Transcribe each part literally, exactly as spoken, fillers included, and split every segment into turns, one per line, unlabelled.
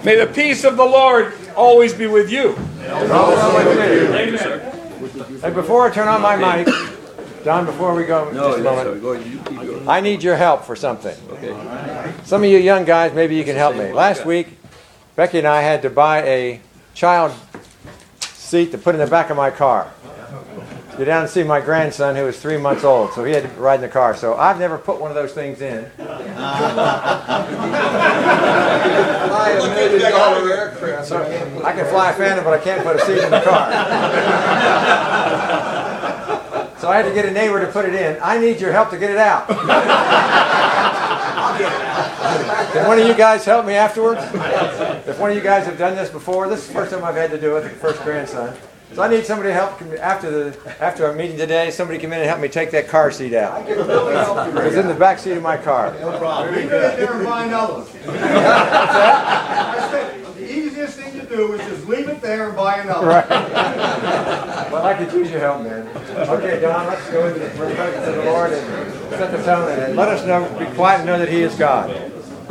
May the peace of the Lord always be with you.
Amen. Hey, before I turn on my mic, Don, before we go,
No,
just a
no,
moment,
sorry. Go ahead. You keep going.
I need your help for something.
Okay.
Some of you young guys, maybe you can help me. Last week, Becky and I had to buy a child seat to put in the back of my car. Go down and see my grandson who was three months old, so he had to ride in the car. So I've never put one of those things in. So I can fly a Phantom, but I can't put a seat in the car. So I had to get a neighbor to put it in. I need your help to get it out. Can one of you guys help me afterwards? If one of you guys have done this before, this is the first time I've had to do it, the first grandson. So I need somebody to help after the after our meeting today. Somebody come in and help me take that car seat out. It's in the back seat of my car.
No problem. Leave it in there and buy another one.
What's that?
The easiest thing to do is just leave it there and buy another.
Right. Well, I could use your help, man. Okay, Don, let's go into the presence of the Lord and set the tone and let us know, be quiet and know that He is God.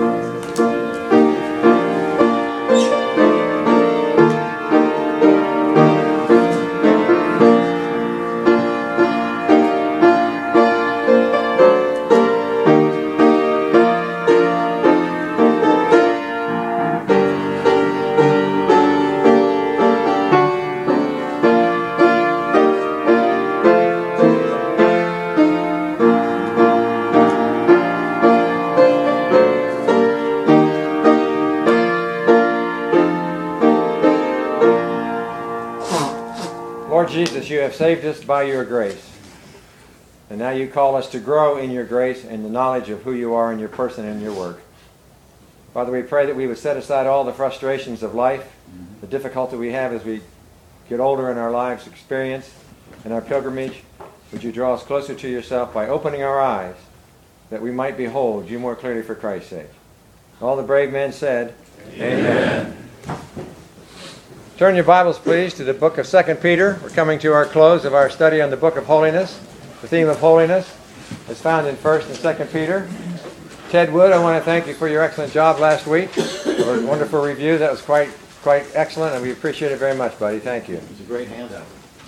Lord Jesus, you have saved us by your grace. And now you call us to grow in your grace and the knowledge of who you are in your person and your work. Father, we pray that we would set aside all the frustrations of life, the difficulty we have as we get older in our lives, experience, and our pilgrimage. Would you draw us closer to yourself by opening our eyes that we might behold you more clearly for Christ's sake. All the brave men said, Amen. Turn your Bibles, please, to the book of Second Peter. We're coming to our close of our study on the book of holiness. The theme of holiness is found in First and Second Peter. Ted Wood, I want to thank you for your excellent job last week. It was a wonderful review. That was quite quite excellent, and we appreciate it very much, buddy. Thank you.
It was a great handout.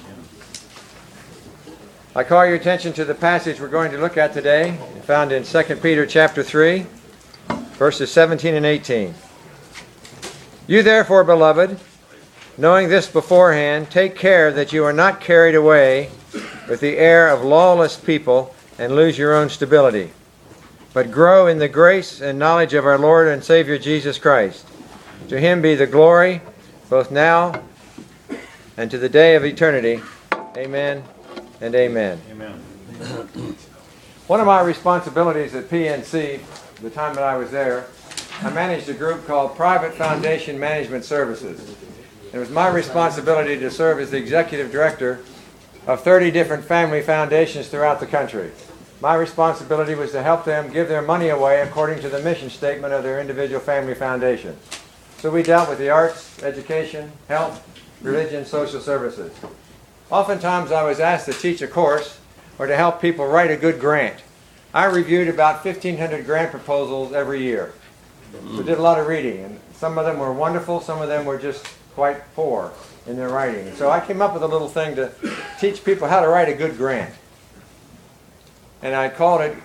I call your attention to the passage we're going to look at today, found in Second Peter chapter three, verses seventeen and eighteen. You therefore, beloved, knowing this beforehand, take care that you are not carried away with the air of lawless people and lose your own stability, but grow in the grace and knowledge of our Lord and Savior Jesus Christ. To Him be the glory, both now and to the day of eternity. Amen and amen.
Amen.
One of my responsibilities at P N C, the time that I was there, I managed a group called Private Foundation Management Services. It was my responsibility to serve as the executive director of thirty different family foundations throughout the country. My responsibility was to help them give their money away according to the mission statement of their individual family foundation. So we dealt with the arts, education, health, religion, social services. Oftentimes I was asked to teach a course or to help people write a good grant. I reviewed about fifteen hundred grant proposals every year. We did a lot of reading, and some of them were wonderful, some of them were just quite poor in their writing. So I came up with a little thing to teach people how to write a good grant. And I called it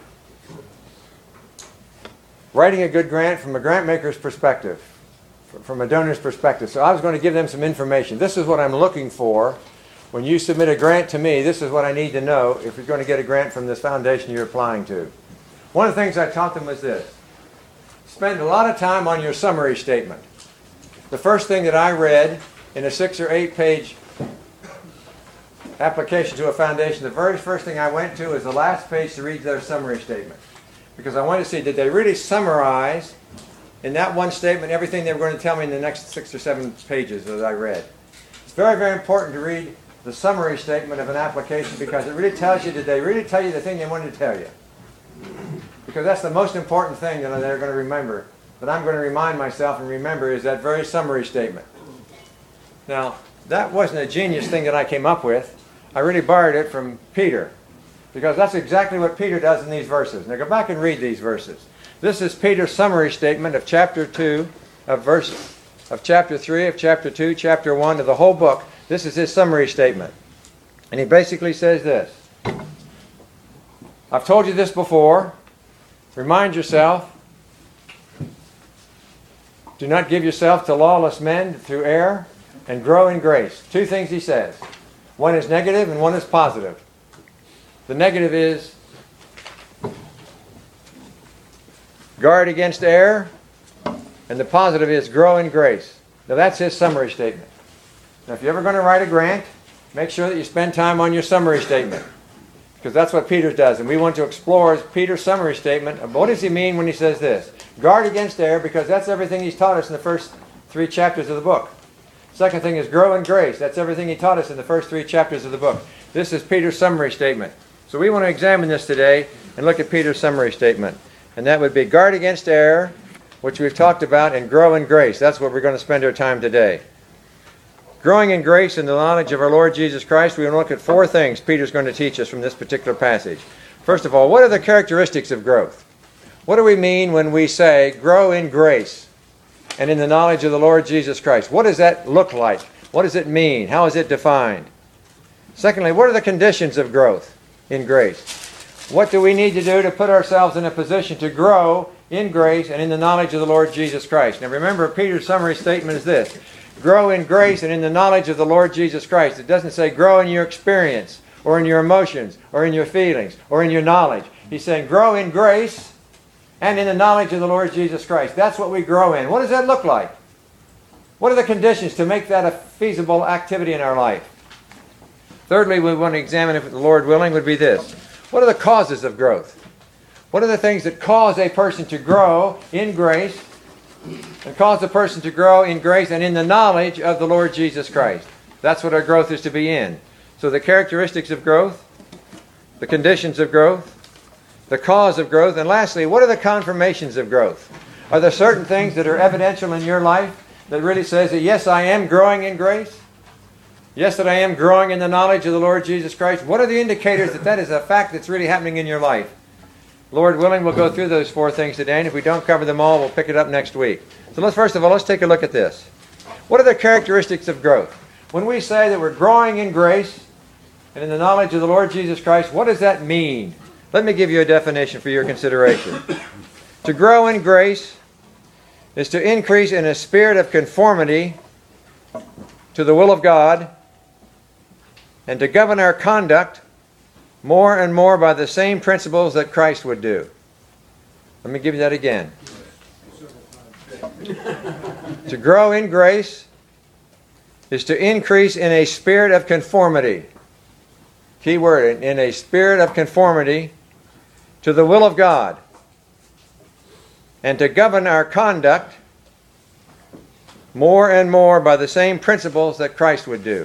Writing a Good Grant from a Grant Maker's Perspective, from a donor's perspective. So I was going to give them some information. This is what I'm looking for. When you submit a grant to me, this is what I need to know if you're going to get a grant from this foundation you're applying to. One of the things I taught them was this. Spend a lot of time on your summary statement. The first thing that I read in a six or eight page application to a foundation, the very first thing I went to is the last page to read their summary statement. Because I wanted to see, did they really summarize in that one statement everything they were going to tell me in the next six or seven pages that I read. It's very, very important to read the summary statement of an application because it really tells you, did they really tell you the thing they wanted to tell you? Because that's the most important thing that they're going to remember, that I'm going to remind myself and remember, is that very summary statement. Now, that wasn't a genius thing that I came up with. I really borrowed it from Peter, because that's exactly what Peter does in these verses. Now go back and read these verses. This is Peter's summary statement of chapter two, of verse of chapter three, of chapter two, chapter one, of the whole book. This is his summary statement. And he basically says this. I've told you this before. Remind yourself. Do not give yourself to lawless men through error, and grow in grace. Two things he says. One is negative and one is positive. The negative is guard against error, and the positive is grow in grace. Now that's his summary statement. Now if you're ever going to write a grant, make sure that you spend time on your summary statement, because that's what Peter does, and we want to explore Peter's summary statement of what does he mean when he says this. Guard against error, because that's everything he's taught us in the first three chapters of the book. Second thing is grow in grace. That's everything he taught us in the first three chapters of the book. This is Peter's summary statement. So we want to examine this today and look at Peter's summary statement. And that would be guard against error, which we've talked about, and grow in grace. That's what we're going to spend our time today. Growing in grace and the knowledge of our Lord Jesus Christ, we want to look at four things Peter's going to teach us from this particular passage. First of all, what are the characteristics of growth? What do we mean when we say grow in grace and in the knowledge of the Lord Jesus Christ? What does that look like? What does it mean? How is it defined? Secondly, what are the conditions of growth in grace? What do we need to do to put ourselves in a position to grow in grace and in the knowledge of the Lord Jesus Christ? Now remember, Peter's summary statement is this. Grow in grace and in the knowledge of the Lord Jesus Christ. It doesn't say grow in your experience or in your emotions or in your feelings or in your knowledge. He's saying grow in grace and in the knowledge of the Lord Jesus Christ. That's what we grow in. What does that look like? What are the conditions to make that a feasible activity in our life? Thirdly, we want to examine, if the Lord willing, would be this. What are the causes of growth? What are the things that cause a person to grow in grace and cause a person to grow in grace and in the knowledge of the Lord Jesus Christ? That's what our growth is to be in. So the characteristics of growth, the conditions of growth, the cause of growth, and lastly, what are the confirmations of growth? Are there certain things that are evidential in your life that really says that yes, I am growing in grace? Yes, that I am growing in the knowledge of the Lord Jesus Christ? What are the indicators that that is a fact that's really happening in your life? Lord willing, we'll go through those four things today, and if we don't cover them all, we'll pick it up next week. So let's first of all, let's take a look at this. What are the characteristics of growth? When we say that we're growing in grace and in the knowledge of the Lord Jesus Christ, what does that mean? Let me give you a definition for your consideration. To grow in grace is to increase in a spirit of conformity to the will of God and to govern our conduct more and more by the same principles that Christ would do. Let me give you that again. To grow in grace is to increase in a spirit of conformity. Key word, in a spirit of conformity to the will of God, and to govern our conduct more and more by the same principles that Christ would do.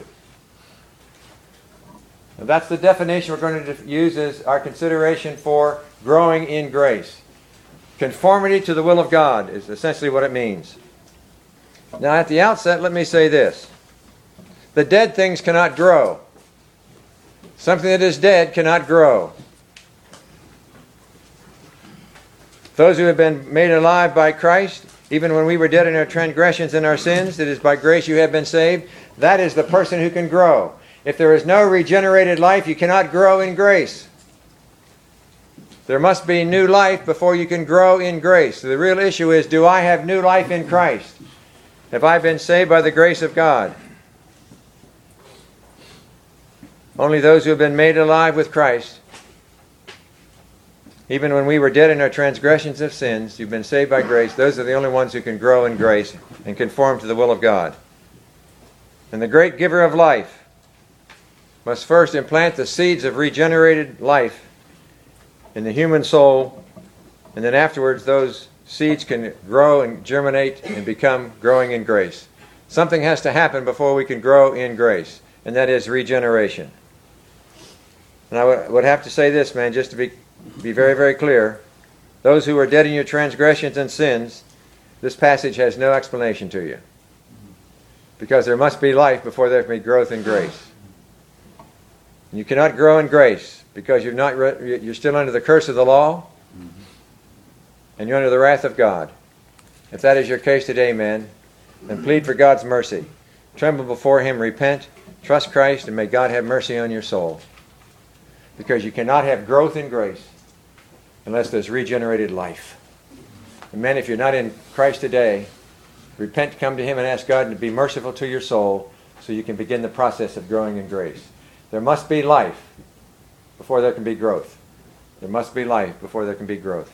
Now that's the definition we're going to use as our consideration for growing in grace. Conformity to the will of God is essentially what it means. Now at the outset, let me say this. The dead things cannot grow. Something that is dead cannot grow. Those who have been made alive by Christ, even when we were dead in our transgressions and our sins, it is by grace you have been saved. That is the person who can grow. If there is no regenerated life, you cannot grow in grace. There must be new life before you can grow in grace. So the real issue is, do I have new life in Christ? Have I been saved by the grace of God? Only those who have been made alive with Christ, even when we were dead in our transgressions of sins, you've been saved by grace. Those are the only ones who can grow in grace and conform to the will of God. And the great giver of life must first implant the seeds of regenerated life in the human soul, and then afterwards those seeds can grow and germinate and become growing in grace. Something has to happen before we can grow in grace, and that is regeneration. And I would have to say this, man, just to be Be very, very clear. Those who are dead in your transgressions and sins, this passage has no explanation to you. Because there must be life before there can be growth in grace. And you cannot grow in grace because you're not re- you're still under the curse of the law, and you're under the wrath of God. If that is your case today, man, and plead for God's mercy. Tremble before Him, repent, trust Christ, and may God have mercy on your soul. Because you cannot have growth in grace unless there's regenerated life. And man, if you're not in Christ today, repent, come to Him, and ask God to be merciful to your soul so you can begin the process of growing in grace. There must be life before there can be growth. There must be life before there can be growth.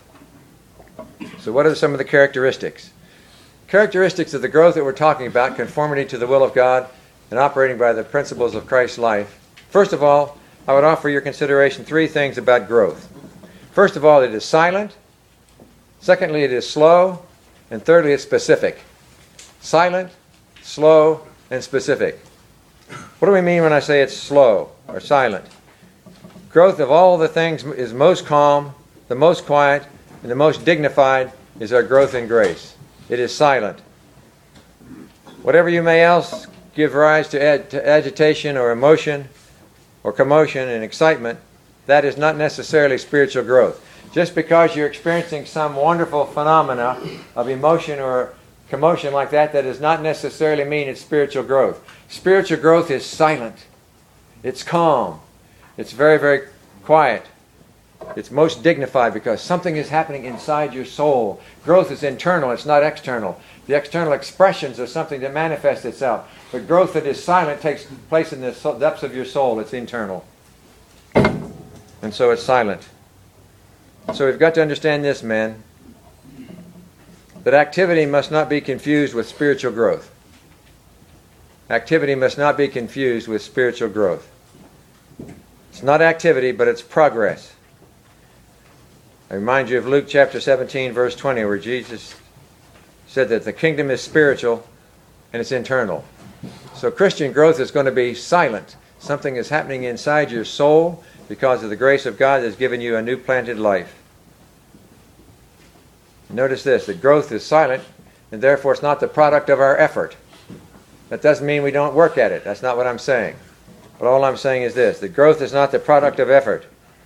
So what are some of the characteristics? Characteristics of the growth that we're talking about: conformity to the will of God and operating by the principles of Christ's life. First of all, I would offer your consideration three things about growth. First of all, it is silent. Secondly, it is slow. And thirdly, it's specific. Silent, slow, and specific. What do we mean when I say it's slow or silent? Growth of all the things is most calm, the most quiet, and the most dignified is our growth in grace. It is silent. Whatever you may else give rise to, ag- to agitation or emotion or commotion and excitement, that is not necessarily spiritual growth. Just because you're experiencing some wonderful phenomena of emotion or commotion like that, that does not necessarily mean it's spiritual growth. Spiritual growth is silent. It's calm. It's very, very quiet. It's most dignified because something is happening inside your soul. Growth is internal. It's not external. The external expressions are something that manifests itself. But growth that is silent takes place in the depths of your soul. It's internal. And so it's silent. So we've got to understand this, men, that activity must not be confused with spiritual growth. Activity must not be confused with spiritual growth. It's not activity, but it's progress. I remind you of Luke chapter seventeen, verse twenty, where Jesus said that the kingdom is spiritual and it's internal. So Christian growth is going to be silent. Something is happening inside your soul because of the grace of God that's given you a new planted life. Notice this, that growth is silent, and therefore it's not the product of our effort. That doesn't mean we don't work at it. That's not what I'm saying. But all I'm saying is this, that growth is not the product of effort,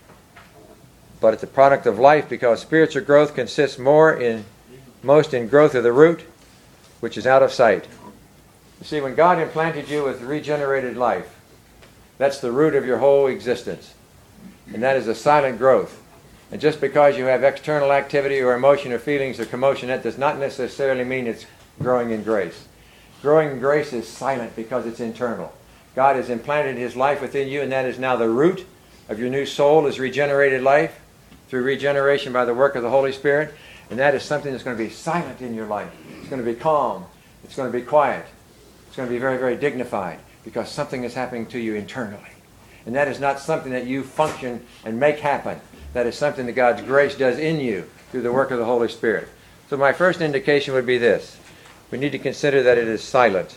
but it's the product of life, because spiritual growth consists more in, most in growth of the root, which is out of sight. You see, when God implanted you with regenerated life, that's the root of your whole existence. And that is a silent growth. And just because you have external activity or emotion or feelings or commotion, that does not necessarily mean it's growing in grace. Growing in grace is silent because it's internal. God has implanted His life within you, and that is now the root of your new soul, is regenerated life through regeneration by the work of the Holy Spirit. And that is something that's going to be silent in your life. It's going to be calm. It's going to be quiet. It's going to be very, very dignified because something is happening to you internally. And that is not something that you function and make happen. That is something that God's grace does in you through the work of the Holy Spirit. So my first indication would be this. We need to consider that it is silent.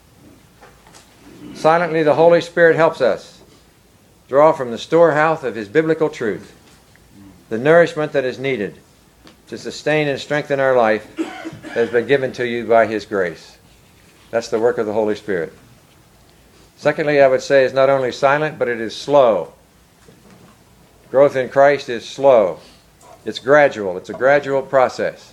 Silently, the Holy Spirit helps us draw from the storehouse of His biblical truth the nourishment that is needed to sustain and strengthen our life that has been given to you by His grace. That's the work of the Holy Spirit. Secondly, I would say it's not only silent, but it is slow. Growth in Christ is slow. It's gradual. It's a gradual process.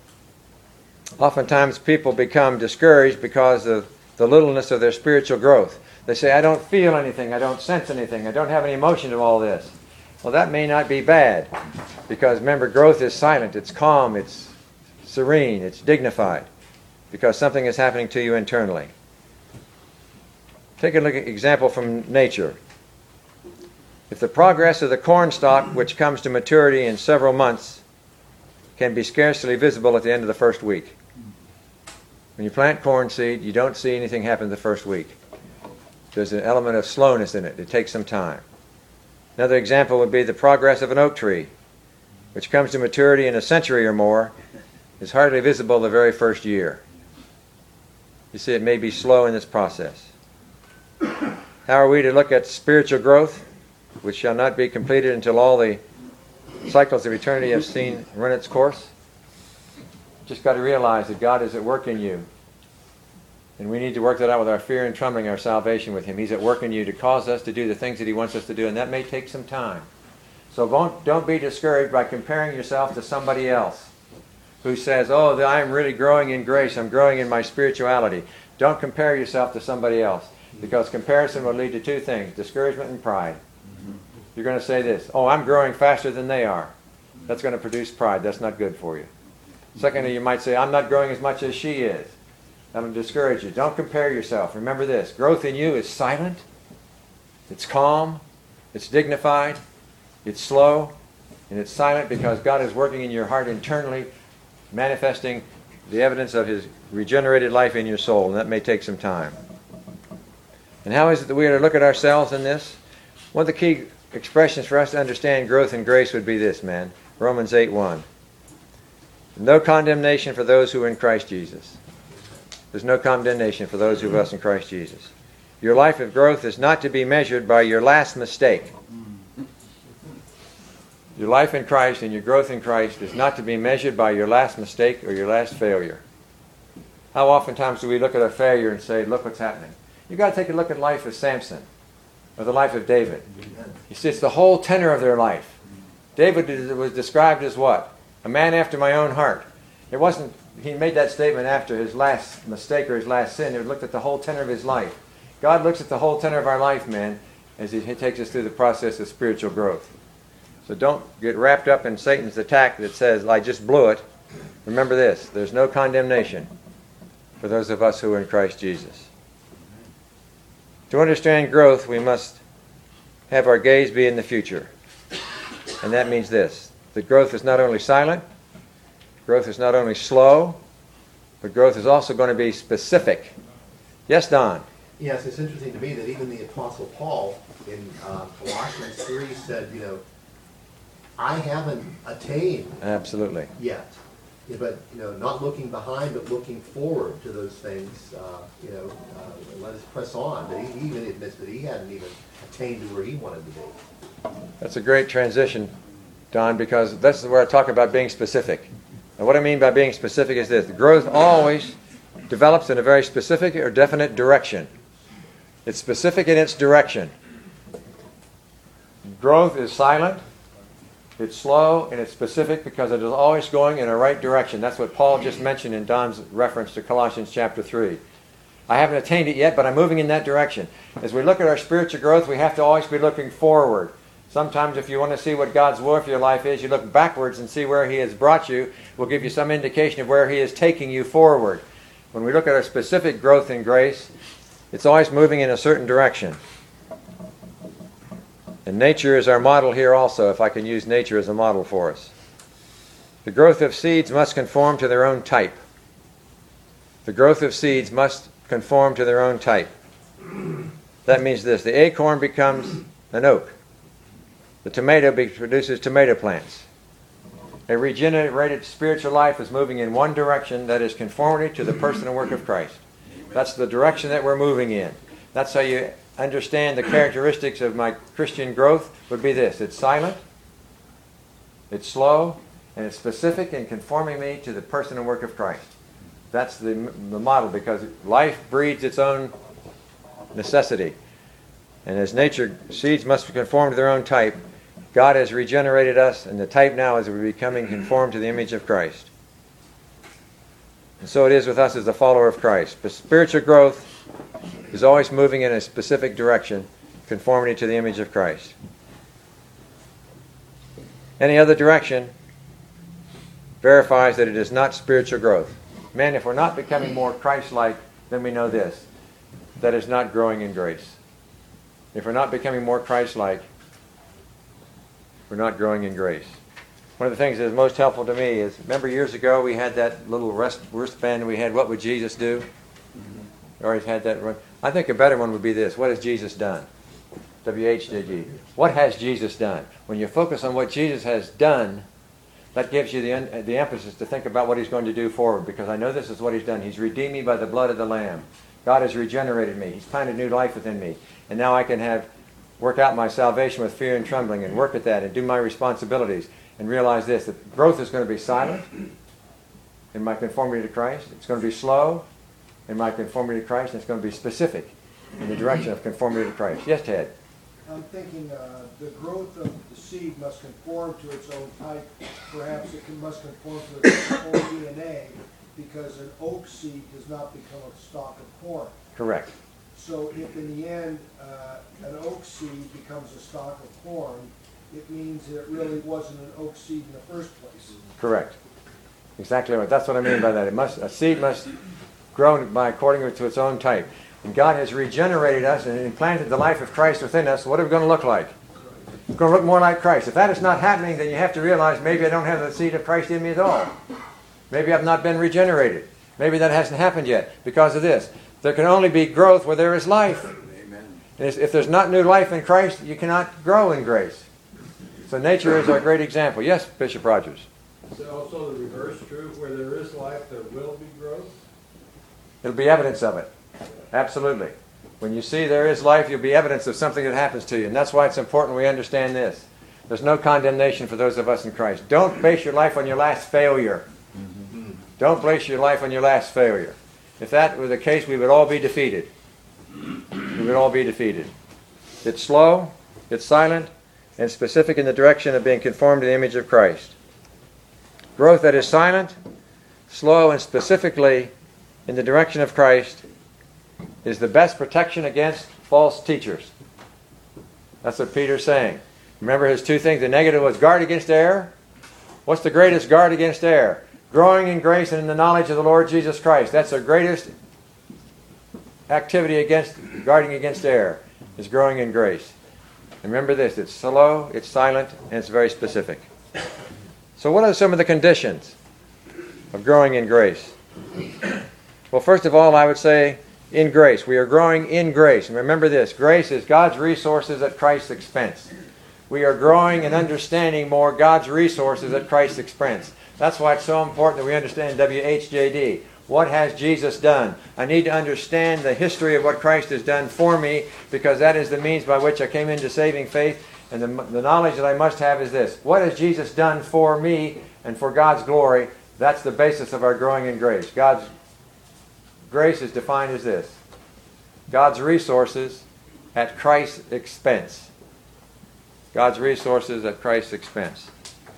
Oftentimes people become discouraged because of the littleness of their spiritual growth. They say, I don't feel anything, I don't sense anything, I don't have any emotion to all this. Well, that may not be bad, because remember, growth is silent, it's calm, it's serene, it's dignified, because something is happening to you internally. Take a look at an example from nature. If the progress of the corn stalk, which comes to maturity in several months, can be scarcely visible at the end of the first week. When you plant corn seed, you don't see anything happen the first week. There's an element of slowness in it. It takes some time. Another example would be the progress of an oak tree, which comes to maturity in a century or more, is hardly visible the very first year. You see, it may be slow in this process. How are we to look at spiritual growth, which shall not be completed until all the cycles of eternity have seen run its course? Just got to realize that God is at work in you. And we need to work that out with our fear and trembling, our salvation with Him. He's at work in you to cause us to do the things that He wants us to do, and that may take some time. So don't, don't be discouraged by comparing yourself to somebody else. who says, oh, that I'm really growing in grace, I'm growing in my spirituality. Don't compare yourself to somebody else, because comparison will lead to two things, discouragement and pride. You're going to say this, oh, I'm growing faster than they are. That's going to produce pride. That's not good for you. Secondly, you might say, I'm not growing as much as she is. That'll discourage you. Don't compare yourself. Remember this, growth in you is silent, it's calm, it's dignified, it's slow, and it's silent because God is working in your heart internally, manifesting the evidence of His regenerated life in your soul, and that may take some time. And how is it that we are to look at ourselves in this? One of the key expressions for us to understand growth in grace would be this, man. Romans eight one. No condemnation for those who are in Christ Jesus. There's no condemnation for those who are us in Christ Jesus. Your life of growth is not to be measured by your last mistake. Your life in Christ and your growth in Christ is not to be measured by your last mistake or your last failure. How oftentimes do we look at a failure and say, look what's happening? You've got to take a look at life of Samson or the life of David. You see, it's the whole tenor of their life. David was described as what? A man after my own heart. It wasn't, he made that statement after his last mistake or his last sin. He looked at the whole tenor of his life. God looks at the whole tenor of our life, man, as He takes us through the process of spiritual growth. So don't get wrapped up in Satan's attack that says, I just blew it. Remember this, there's no condemnation for those of us who are in Christ Jesus. To understand growth, we must have our gaze be in the future. And that means this, that growth is not only silent, growth is not only slow, but growth is also going to be specific. Yes, Don?
Yes, it's interesting to me that even the Apostle Paul in uh, Colossians three said, you know, I haven't attained
Absolutely.
yet. Yeah, but, you know, not looking behind, but looking forward to those things, uh, you know, uh, let us press on. But he, he even admits that he hadn't even attained to where he wanted to be.
That's a great transition, Don, because that's where I talk about being specific. And what I mean by being specific is this. Growth always develops in a very specific or definite direction. It's specific in its direction. Growth is silent, it's slow, and it's specific because it is always going in a right direction. That's what Paul just mentioned in Don's reference to Colossians chapter three. I haven't attained it yet, but I'm moving in that direction. As we look at our spiritual growth, we have to always be looking forward. Sometimes if you want to see what God's will for your life is, you look backwards and see where He has brought you. Will give you some indication of where He is taking you forward. When we look at our specific growth in grace, it's always moving in a certain direction. And nature is our model here also, if I can use nature as a model for us. The growth of seeds must conform to their own type. The growth of seeds must conform to their own type. That means this. The acorn becomes an oak. The tomato produces tomato plants. A regenerated spiritual life is moving in one direction, that is conformity to the person and work of Christ. That's the direction that we're moving in. That's how you understand the characteristics of my Christian growth would be this. It's silent, it's slow, and it's specific in conforming me to the person and work of Christ. That's the, the model, because life breeds its own necessity. And as nature, seeds must conform to their own type. God has regenerated us, and the type now is we're becoming conformed to the image of Christ. And so it is with us as a follower of Christ. But spiritual growth is always moving in a specific direction, conformity to the image of Christ. Any other direction verifies that it is not spiritual growth. Man, if we're not becoming more Christ-like, then we know this. That is not growing in grace. If we're not becoming more Christ-like, we're not growing in grace. One of the things that is most helpful to me is, remember years ago we had that little wrist, wristband we had, what would Jesus do? We always had that. I think a better one would be this, what has Jesus done? W H D G. What has Jesus done? When you focus on what Jesus has done, that gives you the, the emphasis to think about what He's going to do forward, because I know this is what He's done. He's redeemed me by the blood of the Lamb. God has regenerated me. He's planted new life within me. And now I can have work out my salvation with fear and trembling and work at that and do my responsibilities and realize this, that growth is going to be silent in my conformity to Christ. It's going to be slow in my conformity to Christ, and it's going to be specific in the direction of conformity to Christ. Yes, Ted?
I'm thinking uh, the growth of the seed must conform to its own type. Perhaps it can, must conform to its own D N A, because an oak seed does not become a stalk of corn.
Correct.
So if in the end uh, an oak seed becomes a stalk of corn, it means that it really wasn't an oak seed in the first place.
Correct. Exactly right. That's what I mean by that. It must a seed must grow by according to its own type. And God has regenerated us and implanted the life of Christ within us. What are we going to look like? We're going to look more like Christ. If that is not happening, then you have to realize maybe I don't have the seed of Christ in me at all. Maybe I've not been regenerated. Maybe that hasn't happened yet because of this. There can only be growth where there is life. Amen. And if there's not new life in Christ, you cannot grow in grace. So nature is our great example. Yes, Bishop Rogers.
Is also the reverse true? Where there is life, there will be growth?
It'll be evidence of it. Absolutely. When you see there is life, you'll be evidence of something that happens to you. And that's why it's important we understand this. There's no condemnation for those of us in Christ. Don't base your life on your last failure. Mm-hmm. Don't base your life on your last failure. If that were the case, we would all be defeated. We would all be defeated. It's slow, it's silent, and specific in the direction of being conformed to the image of Christ. Growth that is silent, slow, and specifically in the direction of Christ is the best protection against false teachers. That's what Peter's saying. Remember his two things. The negative was guard against error. What's the greatest guard against error? Growing in grace and in the knowledge of the Lord Jesus Christ. That's the greatest activity against guarding against error, is growing in grace. And remember this, it's slow, it's silent, and it's very specific. So what are some of the conditions of growing in grace? Well, first of all, I would say in grace. We are growing in grace. And remember this, grace is God's resources at Christ's expense. We are growing and understanding more God's resources at Christ's expense. That's why it's so important that we understand W H J D. What has Jesus done? I need to understand the history of what Christ has done for me, because that is the means by which I came into saving faith. And the, the knowledge that I must have is this. What has Jesus done for me and for God's glory? That's the basis of our growing in grace. God's grace is defined as this. God's resources at Christ's expense. God's resources at Christ's expense.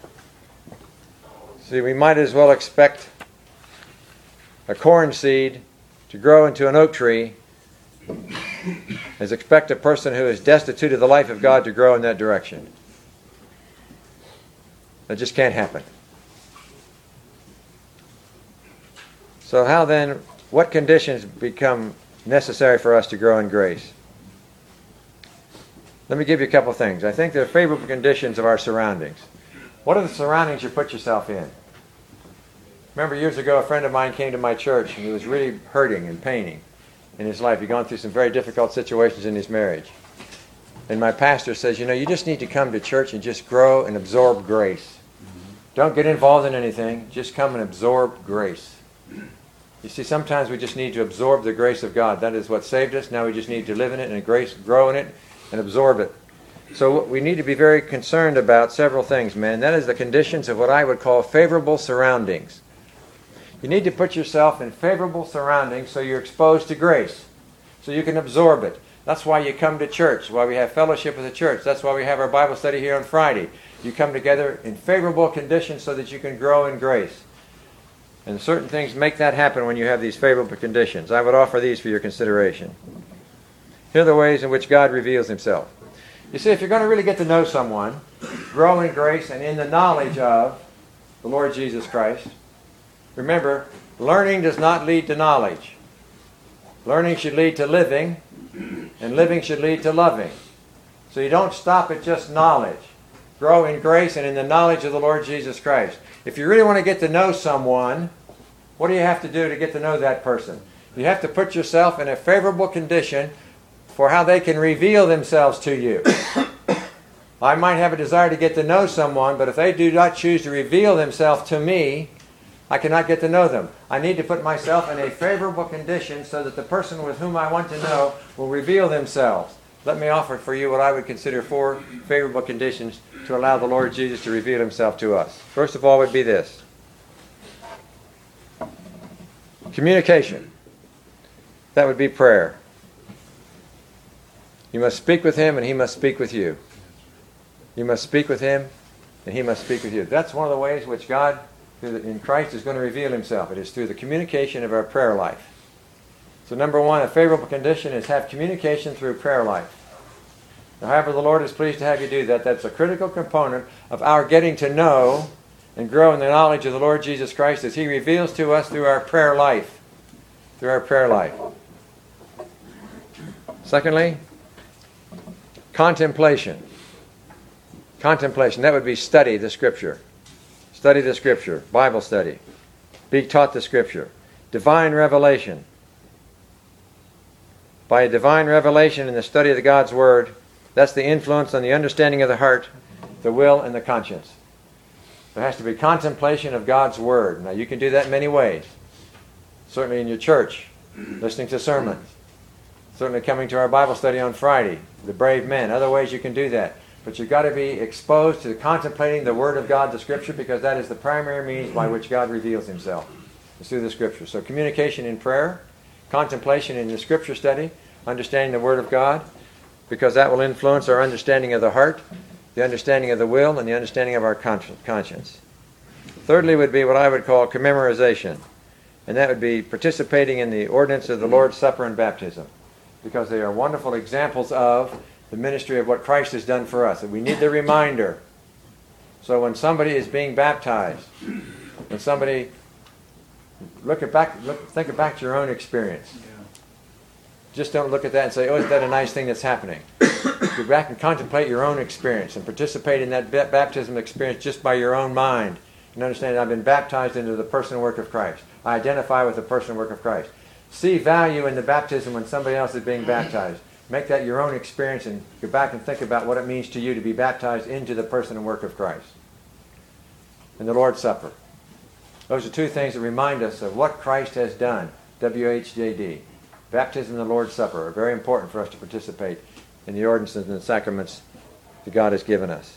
See, we might as well expect a corn seed to grow into an oak tree as expect a person who is destitute of the life of God to grow in that direction. That just can't happen. So how then, what conditions become necessary for us to grow in grace? Let me give you a couple things. I think there are favorable conditions of our surroundings. What are the surroundings you put yourself in? Remember years ago a friend of mine came to my church and he was really hurting and paining in his life. He'd gone through some very difficult situations in his marriage. And my pastor says, you know, you just need to come to church and just grow and absorb grace. Don't get involved in anything. Just come and absorb grace. You see, sometimes we just need to absorb the grace of God. That is what saved us. Now we just need to live in it and grace, grow in it and absorb it. So we need to be very concerned about several things, man. That is the conditions of what I would call favorable surroundings. You need to put yourself in favorable surroundings so you're exposed to grace, so you can absorb it. That's why you come to church, why we have fellowship with the church. That's why we have our Bible study here on Friday. You come together in favorable conditions so that you can grow in grace. And certain things make that happen when you have these favorable conditions. I would offer these for your consideration. Here are the ways in which God reveals Himself. You see, if you're going to really get to know someone, grow in grace and in the knowledge of the Lord Jesus Christ, remember, learning does not lead to knowledge. Learning should lead to living, and living should lead to loving. So you don't stop at just knowledge. Grow in grace and in the knowledge of the Lord Jesus Christ. If you really want to get to know someone, what do you have to do to get to know that person? You have to put yourself in a favorable condition for how they can reveal themselves to you. I might have a desire to get to know someone, but if they do not choose to reveal themselves to me, I cannot get to know them. I need to put myself in a favorable condition so that the person with whom I want to know will reveal themselves. Let me offer for you what I would consider four favorable conditions to allow the Lord Jesus to reveal Himself to us. First of all would be this. Communication. That would be prayer. You must speak with him and he must speak with you. You must speak with him and he must speak with you. That's one of the ways which God in Christ is going to reveal himself. It is through the communication of our prayer life. So number one, a favorable condition is have communication through prayer life. Now, however the Lord is pleased to have you do that, that's a critical component of our getting to know and grow in the knowledge of the Lord Jesus Christ as he reveals to us through our prayer life. Through our prayer life. Secondly, contemplation. Contemplation, that would be study the Scripture. Study the Scripture, Bible study. Be taught the Scripture. Divine revelation. By a divine revelation in the study of the God's Word, that's the influence on the understanding of the heart, the will, and the conscience. There has to be contemplation of God's Word. Now, you can do that in many ways. Certainly in your church, listening to sermons. Certainly coming to our Bible study on Friday, the brave men. Other ways you can do that. But you've got to be exposed to contemplating the Word of God, the Scripture, because that is the primary means by which God reveals himself. It's through the Scripture. So communication in prayer, contemplation in the Scripture study, understanding the Word of God, because that will influence our understanding of the heart, the understanding of the will, and the understanding of our conscience. Thirdly would be what I would call commemorization. And that would be participating in the ordinance of the Lord's Supper and baptism, because they are wonderful examples of the ministry of what Christ has done for us. And we need the reminder. So when somebody is being baptized, when somebody, look at back, look, think back to your own experience. Just don't look at that and say, oh, is that a nice thing that's happening? Go back and contemplate your own experience and participate in that baptism experience just by your own mind. And understand that I've been baptized into the person and work of Christ. I identify with the person and work of Christ. See value in the baptism when somebody else is being baptized. Make that your own experience and go back and think about what it means to you to be baptized into the person and work of Christ. And the Lord's Supper. Those are two things that remind us of what Christ has done. W H J D. Baptism and the Lord's Supper are very important for us to participate in the ordinances and the sacraments that God has given us.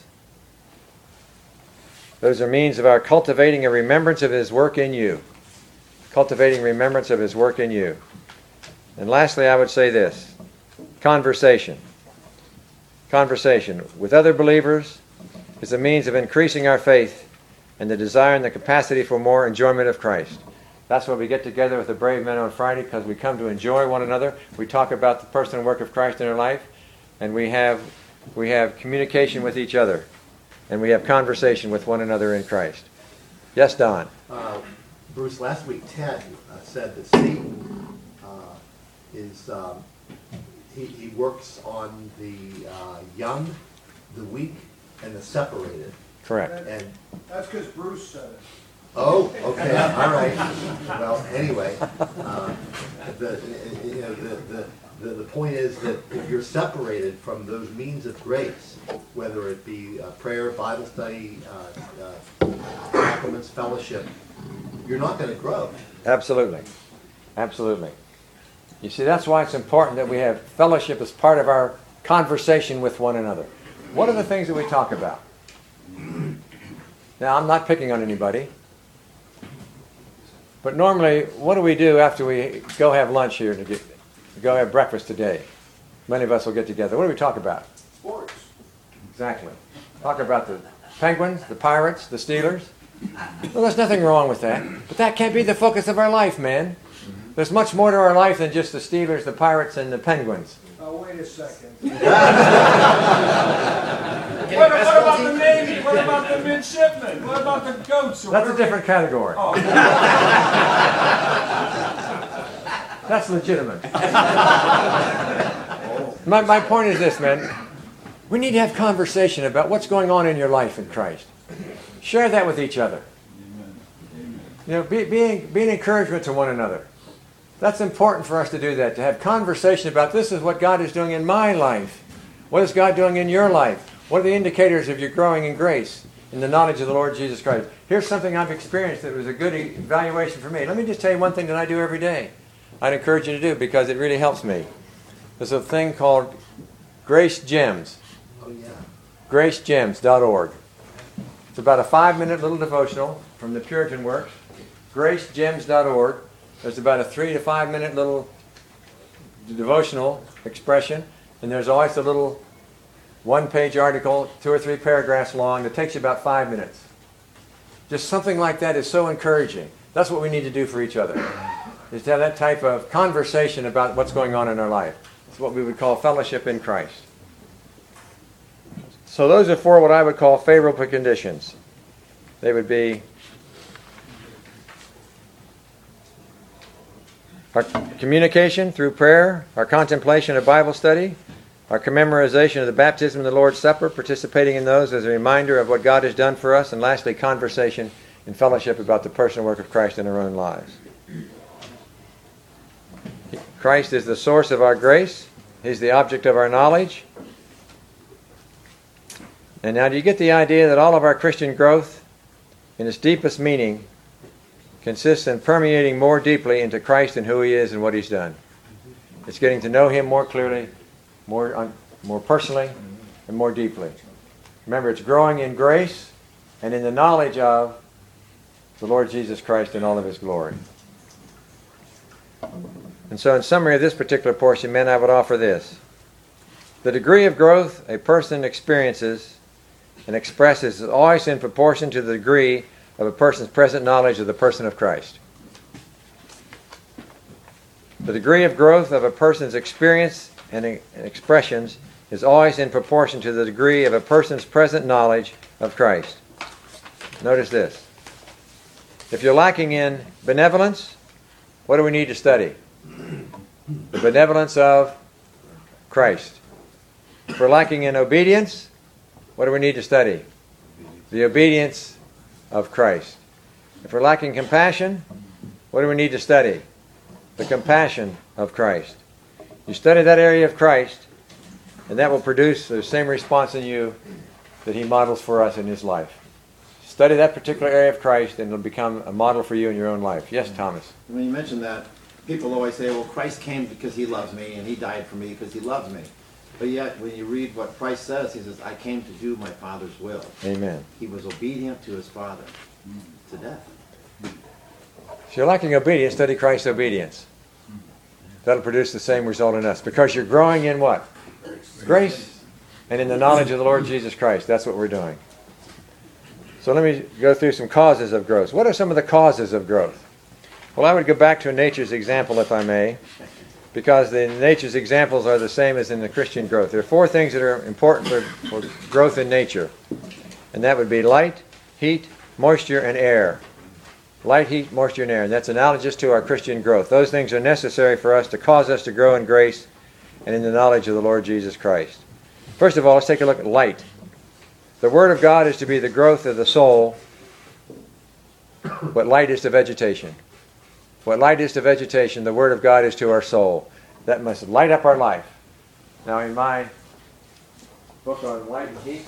Those are means of our cultivating a remembrance of his work in you. Cultivating remembrance of his work in you. And lastly, I would say this. Conversation. Conversation with other believers is a means of increasing our faith and the desire and the capacity for more enjoyment of Christ. That's why we get together with the brave men on Friday, because we come to enjoy one another. We talk about the person and work of Christ in our life, and we have we have communication with each other, and we have conversation with one another in Christ. Yes, Don?
Uh, Bruce, last week Ted uh, said that Satan uh, is... Um, He, he works on the uh, young, the weak, and the separated.
Correct.
And
That's because Bruce said it.
oh, okay, all right. Well, anyway, uh, the, you know, the, the, the, the point is that if you're separated from those means of grace, whether it be uh, prayer, Bible study, uh, uh, sacraments, fellowship, you're not going to grow.
Absolutely. Absolutely. You see, that's why it's important that we have fellowship as part of our conversation with one another. What are the things that we talk about? Now, I'm not picking on anybody, but normally, what do we do after we go have lunch here, to get, go have breakfast today? Many of us will get together. What do we talk about?
Sports.
Exactly. Talk about the Penguins, the Pirates, the Steelers. Well, there's nothing wrong with that, but that can't be the focus of our life, man. There's much more to our life than just the Steelers, the Pirates, and the Penguins.
Oh, wait a second.
What, what about the Navy? What about the midshipmen? What about the goats? Or
That's a
whatever?
different category.
Oh.
That's legitimate. my, my point is this, man. We need to have conversation about what's going on in your life in Christ. Share that with each other. You know, be, being, be an encouragement to one another. That's important for us to do that, to have conversation about this is what God is doing in my life. What is God doing in your life? What are the indicators of your growing in grace, in the knowledge of the Lord Jesus Christ? Here's something I've experienced that was a good evaluation for me. Let me just tell you one thing that I do every day. I'd encourage you to do because it really helps me. There's a thing called Grace Gems.
Oh, yeah.
grace gems dot org. It's about a five-minute little devotional from the Puritan Works. grace gems dot org. There's about a three to five minute little devotional expression, and and there's always a little one-page article, two or three paragraphs long, that takes you about five minutes. Just something like that is so encouraging. That's what we need to do for each other, is to have that type of conversation about what's going on in our life. It's what we would call fellowship in Christ. So those are four what I would call favorable conditions. They would be our communication through prayer, our contemplation of Bible study, our commemorization of the baptism and the Lord's Supper, participating in those as a reminder of what God has done for us, and lastly, conversation and fellowship about the personal work of Christ in our own lives. Christ is the source of our grace. He's the object of our knowledge. And now do you get the idea that all of our Christian growth, in its deepest meaning, consists in permeating more deeply into Christ and who He is and what He's done? It's getting to know Him more clearly, more, un, more personally, and more deeply. Remember, it's growing in grace and in the knowledge of the Lord Jesus Christ in all of His glory. And so in summary of this particular portion, men, I would offer this. The degree of growth a person experiences and expresses is always in proportion to the degree of a person's present knowledge of the person of Christ. The degree of growth of a person's experience and expressions is always in proportion to the degree of a person's present knowledge of Christ. Notice this. If you're lacking in benevolence, what do we need to study? The benevolence of Christ. If we're lacking in obedience, what do we need to study? The obedience of Christ. If we're lacking compassion, what do we need to study? The compassion of Christ. You study that area of Christ, and that will produce the same response in you that He models for us in His life. Study that particular area of Christ, and it'll become a model for you in your own life. Yes, Thomas?
When you mention that, people always say, well, Christ came because He loves me, and He died for me because He loves me. But yet, when you read what Christ says, He says, I came to do my Father's will.
Amen.
He was obedient to His Father to death.
If you're lacking obedience, study Christ's obedience. That'll produce the same result in us. Because you're growing in what? Grace. And in the knowledge of the Lord Jesus Christ. That's what we're doing. So let me go through some causes of growth. What are some of the causes of growth? Well, I would go back to nature's example, if I may, because the nature's examples are the same as in the Christian growth. There are four things that are important for, for growth in nature. And that would be light, heat, moisture, and air. Light, heat, moisture, and air. And that's analogous to our Christian growth. Those things are necessary for us to cause us to grow in grace and in the knowledge of the Lord Jesus Christ. First of all, let's take a look at light. The Word of God is to be the growth of the soul, what light is to vegetation. What light is to vegetation, the Word of God is to our soul. That must light up our life. Now, in my book on light and heat,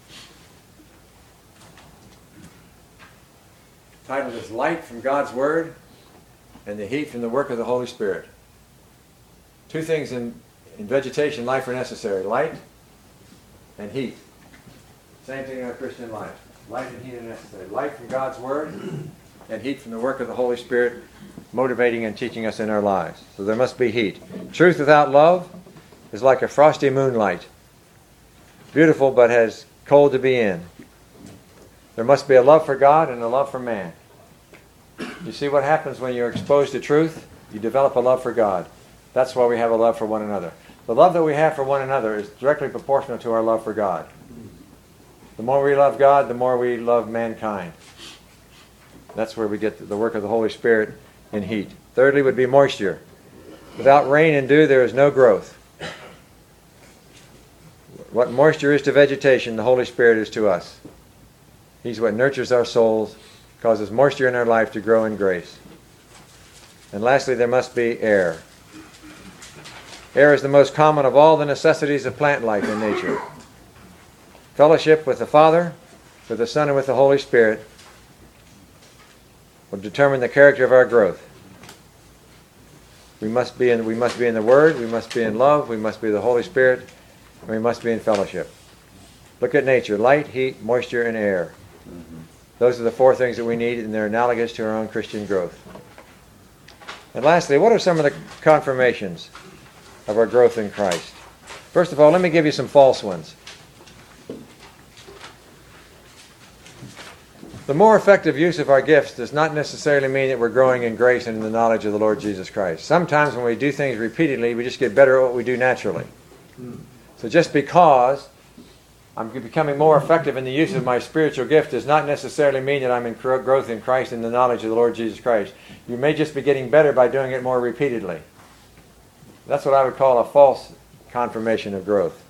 titled is Light from God's Word and the Heat from the Work of the Holy Spirit. Two things in, in vegetation life are necessary, light and heat. Same thing in our Christian life. Light and heat are necessary. Light from God's Word and heat from the work of the Holy Spirit motivating and teaching us in our lives. So there must be heat. Truth without love is like a frosty moonlight. Beautiful but has cold to be in. There must be a love for God and a love for man. You see what happens when you're exposed to truth? You develop a love for God. That's why we have a love for one another. The love that we have for one another is directly proportional to our love for God. The more we love God, the more we love mankind. That's where we get the work of the Holy Spirit in heat. Thirdly would be moisture. Without rain and dew, there is no growth. What moisture is to vegetation, the Holy Spirit is to us. He's what nurtures our souls, causes moisture in our life to grow in grace. And lastly, there must be air. Air is the most common of all the necessities of plant life in nature. Fellowship with the Father, with the Son, and with the Holy Spirit will determine the character of our growth. We must be in, we must be in the Word, we must be in love, we must be the Holy Spirit, and we must be in fellowship. Look at nature, light, heat, moisture, and air. Those are the four things that we need, and they're analogous to our own Christian growth. And lastly, what are some of the confirmations of our growth in Christ? First of all, let me give you some false ones. The more effective use of our gifts does not necessarily mean that we're growing in grace and in the knowledge of the Lord Jesus Christ. Sometimes when we do things repeatedly, we just get better at what we do naturally. So just because I'm becoming more effective in the use of my spiritual gift does not necessarily mean that I'm in growth in Christ and the knowledge of the Lord Jesus Christ. You may just be getting better by doing it more repeatedly. That's what I would call a false confirmation of growth.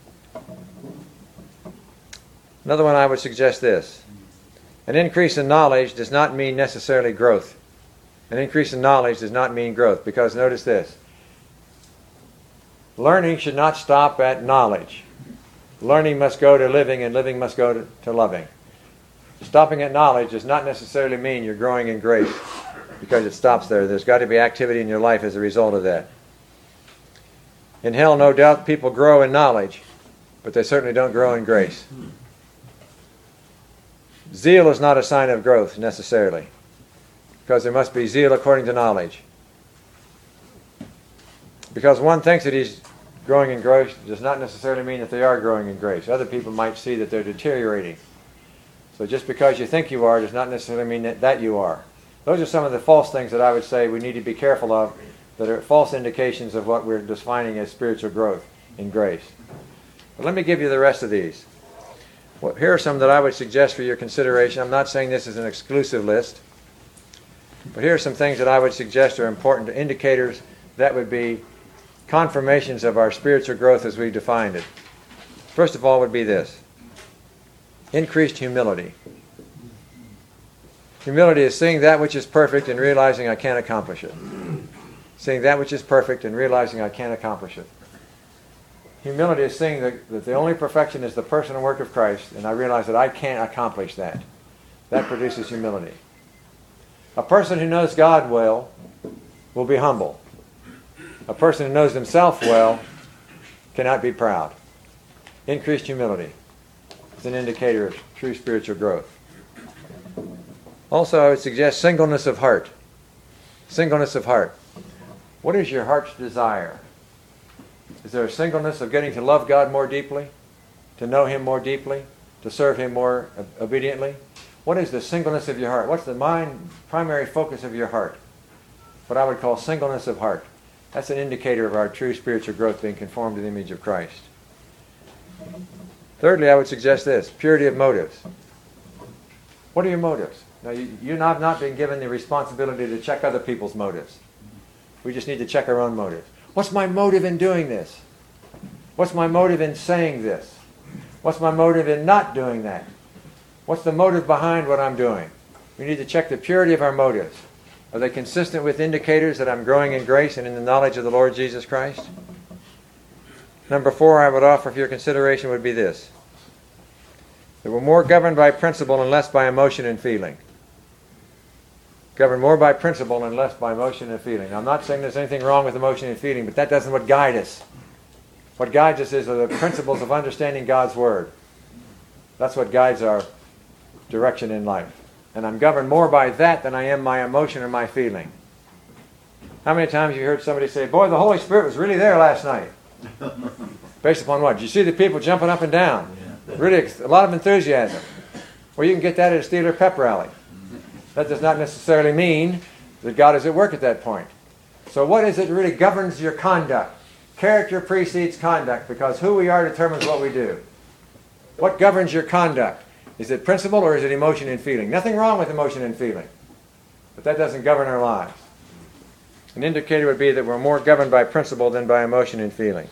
Another one I would suggest this. An increase in knowledge does not mean necessarily growth. An increase in knowledge does not mean growth, because notice this. Learning should not stop at knowledge. Learning must go to living, and living must go to, to loving. Stopping at knowledge does not necessarily mean you're growing in grace, because it stops there. There's got to be activity in your life as a result of that. In hell, no doubt, people grow in knowledge, but they certainly don't grow in grace. Zeal is not a sign of growth, necessarily, because there must be zeal according to knowledge. Because one thinks that he's growing in grace does not necessarily mean that they are growing in grace. Other people might see that they're deteriorating. So just because you think you are does not necessarily mean that, that you are. Those are some of the false things that I would say we need to be careful of, that are false indications of what we're defining as spiritual growth in grace. But let me give you the rest of these. Well, here are some that I would suggest for your consideration. I'm not saying this is an exclusive list, but here are some things that I would suggest are important indicators that would be confirmations of our spiritual growth as we defined it. First of all would be this. Increased humility. Humility is seeing that which is perfect and realizing I can't accomplish it. Seeing that which is perfect and realizing I can't accomplish it. Humility is seeing that, that the only perfection is the person and work of Christ, and I realize that I can't accomplish that. That produces humility. A person who knows God well will be humble. A person who knows himself well cannot be proud. Increased humility is an indicator of true spiritual growth. Also, I would suggest singleness of heart. Singleness of heart. What is your heart's desire? Is there a singleness of getting to love God more deeply, to know Him more deeply, to serve Him more obediently? What is the singleness of your heart? What's the mind, primary focus of your heart? What I would call singleness of heart. That's an indicator of our true spiritual growth, being conformed to the image of Christ. Thirdly, I would suggest this, purity of motives. What are your motives? Now, you, you and I have not been given the responsibility to check other people's motives. We just need to check our own motives. What's my motive in doing this? What's my motive in saying this? What's my motive in not doing that? What's the motive behind what I'm doing? We need to check the purity of our motives. Are they consistent with indicators that I'm growing in grace and in the knowledge of the Lord Jesus Christ? Number four I would offer for your consideration would be this. That we're more governed by principle and less by emotion and feeling. Governed more by principle and less by emotion and feeling. Now, I'm not saying there's anything wrong with emotion and feeling, but that doesn't what guide us. What guides us is are the principles of understanding God's Word. That's what guides our direction in life. And I'm governed more by that than I am my emotion or my feeling. How many times have you heard somebody say, boy, the Holy Spirit was really there last night? Based upon what? Did you see the people jumping up and down? Really, a lot of enthusiasm. Well, you can get that at a Steeler pep rally. That does not necessarily mean that God is at work at that point. So what is it that really governs your conduct? Character precedes conduct, because who we are determines what we do. What governs your conduct? Is it principle or is it emotion and feeling? Nothing wrong with emotion and feeling, but that doesn't govern our lives. An indicator would be that we're more governed by principle than by emotion and feeling.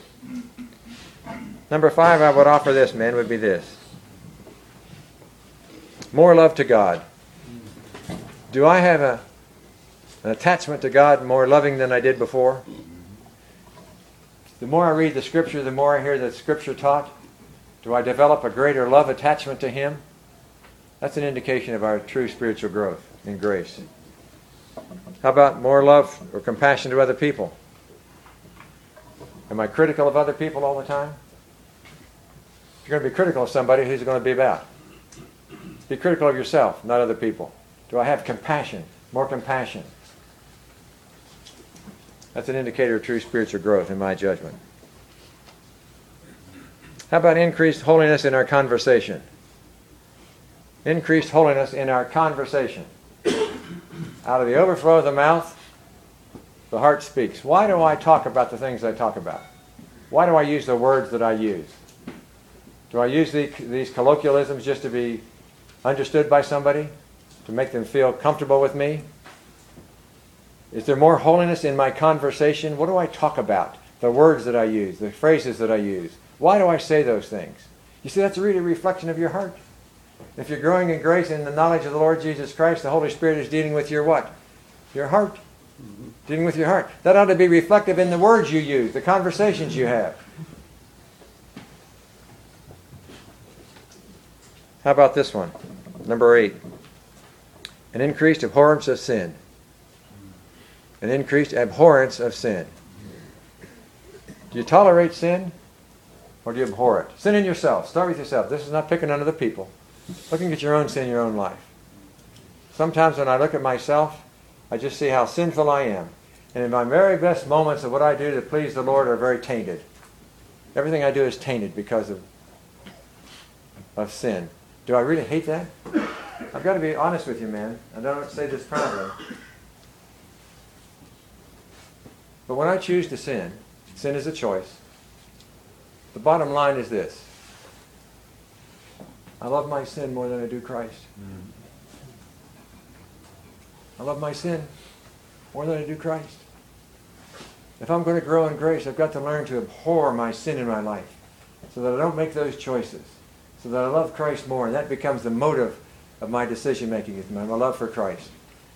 Number five, I would offer this, men, would be this. More love to God. Do I have a, an attachment to God more loving than I did before? The more I read the Scripture, the more I hear the Scripture taught. Do I develop a greater love attachment to Him? That's an indication of our true spiritual growth in grace. How about more love or compassion to other people? Am I critical of other people all the time? If you're going to be critical of somebody, who's it going to be about? Be critical of yourself, not other people. Do I have compassion? More compassion. That's an indicator of true spiritual growth in my judgment. How about increased holiness in our conversation? Increased holiness in our conversation. Out of the overflow of the mouth, the heart speaks. Why do I talk about the things I talk about? Why do I use the words that I use? Do I use the, these colloquialisms just to be understood by somebody? To make them feel comfortable with me? Is there more holiness in my conversation? What do I talk about? The words that I use, the phrases that I use. Why do I say those things? You see, that's really a reflection of your heart. If you're growing in grace and the knowledge of the Lord Jesus Christ, the Holy Spirit is dealing with your what? Your heart. Mm-hmm. Dealing with your heart. That ought to be reflective in the words you use, the conversations you have. How about this one? Number eight. An increased abhorrence of sin. An increased abhorrence of sin. Do you tolerate sin? Or do you abhor it? Sin in yourself. Start with yourself. This is not picking on other people. Looking at your own sin in your own life. Sometimes when I look at myself, I just see how sinful I am. And in my very best moments of what I do to please the Lord are very tainted. Everything I do is tainted because of, of sin. Do I really hate that? I've got to be honest with you, man. I don't say this proudly. But when I choose to sin, sin is a choice. The bottom line is this. I love my sin more than I do Christ. I love my sin more than I do Christ. If I'm going to grow in grace, I've got to learn to abhor my sin in my life so that I don't make those choices, so that I love Christ more, and that becomes the motive of my decision making, is my love for Christ.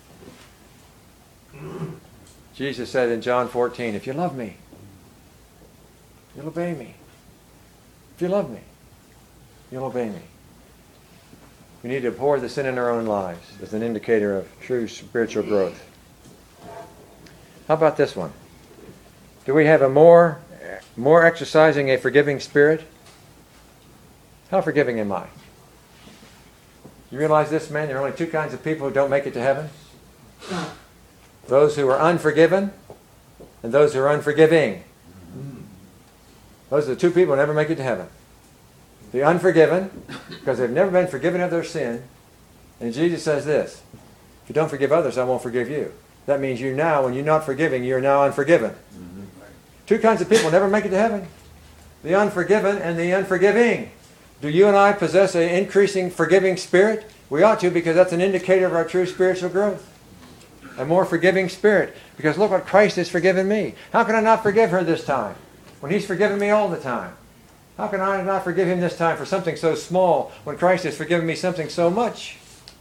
Jesus said in John fourteen, if you love me, you'll obey me. If you love me, you'll obey me. We need to abhor the sin in our own lives as an indicator of true spiritual growth. How about this one? Do we have a more, more exercising a forgiving spirit? How forgiving am I? You realize this, man? There are only two kinds of people who don't make it to heaven. Those who are unforgiven and those who are unforgiving. Those are the two people who never make it to heaven. The unforgiven, because they've never been forgiven of their sin. And Jesus says this, if you don't forgive others, I won't forgive you. That means you now, when you're not forgiving, you're now unforgiven. Mm-hmm. Two kinds of people never make it to heaven. The unforgiven and the unforgiving. Do you and I possess an increasing forgiving spirit? We ought to, because that's an indicator of our true spiritual growth. A more forgiving spirit. Because look what Christ has forgiven me. How can I not forgive her this time, when He's forgiven me all the time? How can I not forgive Him this time for something so small when Christ has forgiven me something so much?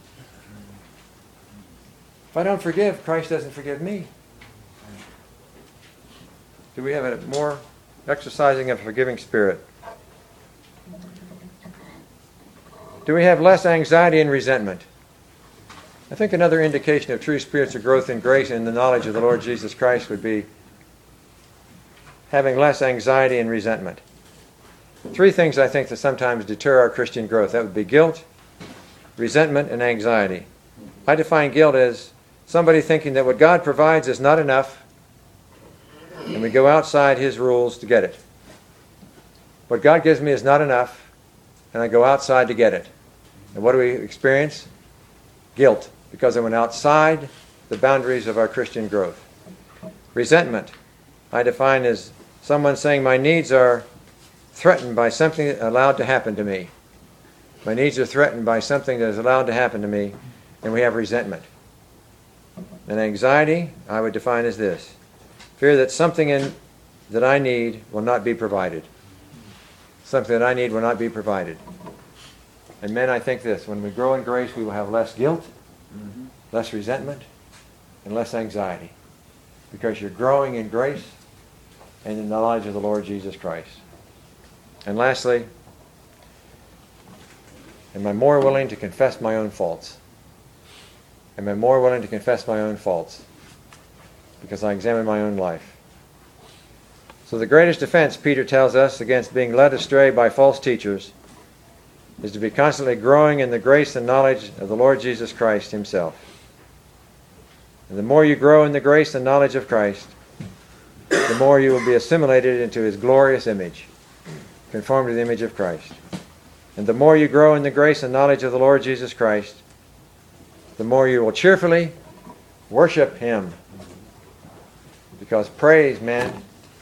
If I don't forgive, Christ doesn't forgive me. Do we have a more exercising of a forgiving spirit? Do we have less anxiety and resentment? I think another indication of true spiritual growth in grace and the knowledge of the Lord Jesus Christ would be having less anxiety and resentment. Three things I think that sometimes deter our Christian growth. That would be guilt, resentment, and anxiety. I define guilt as somebody thinking that what God provides is not enough, and we go outside His rules to get it. What God gives me is not enough, and I go outside to get it. And what do we experience? Guilt, because I went outside the boundaries of our Christian growth. Resentment, I define as someone saying my needs are threatened by something allowed to happen to me. My needs are threatened by something that is allowed to happen to me, and we have resentment. And anxiety, I would define as this. Fear that something in, that I need will not be provided. Something that I need will not be provided. And men, I think this, when we grow in grace, we will have less guilt, mm-hmm. less resentment, and less anxiety. Because you're growing in grace and in the knowledge of the Lord Jesus Christ. And lastly, am I more willing to confess my own faults? Am I more willing to confess my own faults? Because I examine my own life. So the greatest defense, Peter tells us, against being led astray by false teachers is to be constantly growing in the grace and knowledge of the Lord Jesus Christ Himself. And the more you grow in the grace and knowledge of Christ, the more you will be assimilated into His glorious image. conformed to the image of Christ. And the more you grow in the grace and knowledge of the Lord Jesus Christ, the more you will cheerfully worship Him. Because praise, man,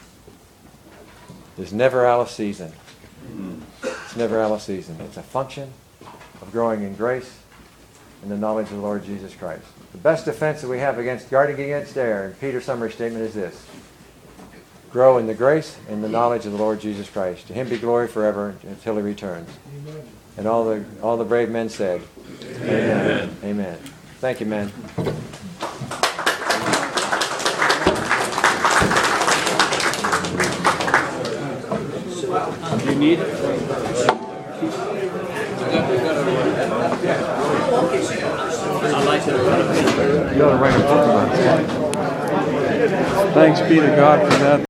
is never out of season. It's never out of season. It's a function of growing in grace and the knowledge of the Lord Jesus Christ. The best defense that we have against guarding against error, in Peter's summary statement, is this: grow in the grace and the knowledge of the Lord Jesus Christ. To Him be glory forever until He returns. Amen. And all the all the brave men said, Amen. Amen. Amen. Thank you, men.
Do you need it? I'd like to.
You ought to write a book about it.
Thanks be to God for that.